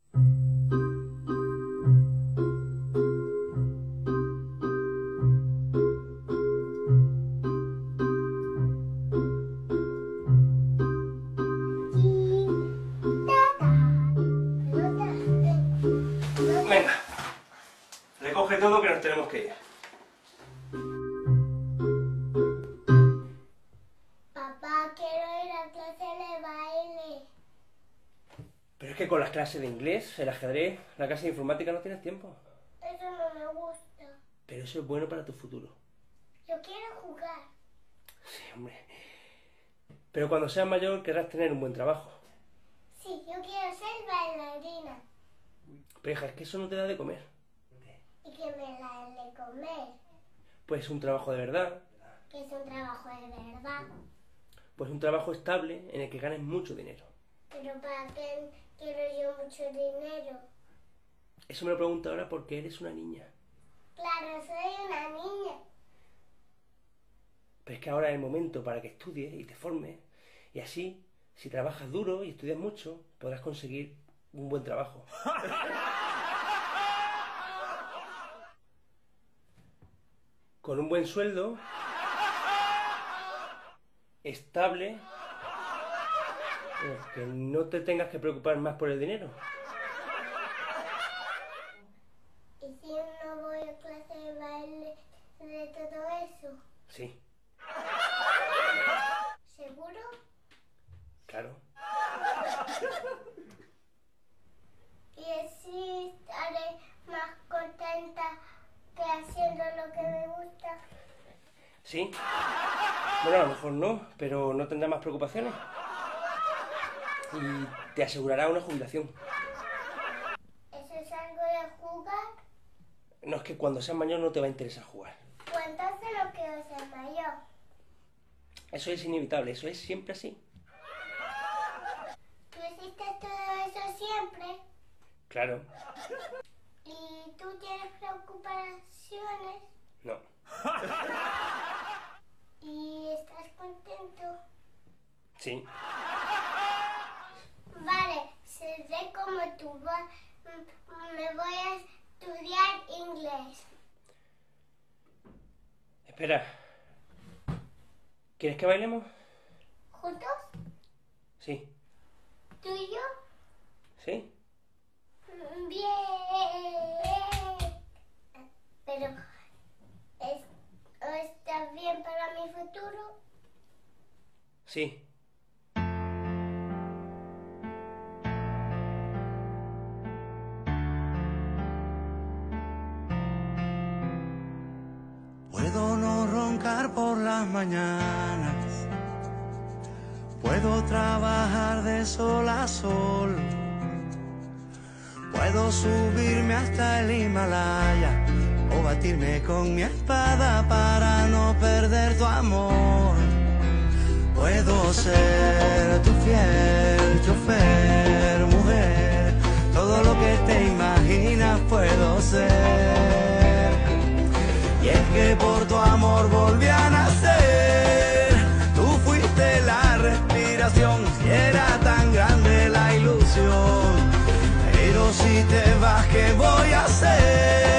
Venga, recoge todo que nos tenemos que ir. Papá, quiero ir a clase de baile. Pero es que con las clases de inglés, el ajedrez, la clase de informática no tienes tiempo. Eso no me gusta. Pero eso es bueno para tu futuro. Yo quiero jugar. Sí, hombre. Pero cuando seas mayor querrás tener un buen trabajo. Sí, yo quiero ser bailarina. Pero hija, es que eso no te da de comer. Y que me la den de comer. Pues un trabajo de verdad, Que es un trabajo de verdad. pues un trabajo estable en el que ganes mucho dinero. Pero ¿para qué quiero yo mucho dinero? Eso me lo pregunto ahora porque eres una niña. Claro, soy una niña. Pero es que ahora es el momento para que estudies y te formes. Y así, si trabajas duro y estudias mucho, podrás conseguir un buen trabajo. Con un buen sueldo, estable, que no te tengas que preocupar más por el dinero. ¿Y si no voy a clase de baile de todo eso? Sí, ¿Seguro? claro. Y así estaré más contenta que haciendo lo que me gusta. Sí. Bueno, a lo mejor no, pero no tendrás más preocupaciones. Y te asegurará una jubilación. ¿Eso es algo de jugar? No, es que cuando seas mayor no te va a interesar jugar. Pues entonces no quiero ser mayor. Eso es inevitable, eso es siempre así. ¿Tú hiciste todo eso siempre? Claro. ¿Y tú tienes preocupaciones? No. ¿Y estás contento? Sí. Vale, seré como tú. Me voy a estudiar inglés. Espera. ¿Quieres que bailemos? ¿Juntos? Sí. ¿Tú y yo? ¿Sí? Bien. Pero, ¿está bien para mi futuro? Sí. Puedo no roncar por las mañanas, puedo trabajar de sol a sol, puedo subirme hasta el Himalaya o batirme con mi espada para no perder tu amor. Puedo ser tu fiel chofer, mujer, todo lo que te imaginas puedo ser. Y es que por tu amor volví a nacer. Tú fuiste la respiración y era tan grande la ilusión. Pero si te vas, ¿qué voy a hacer?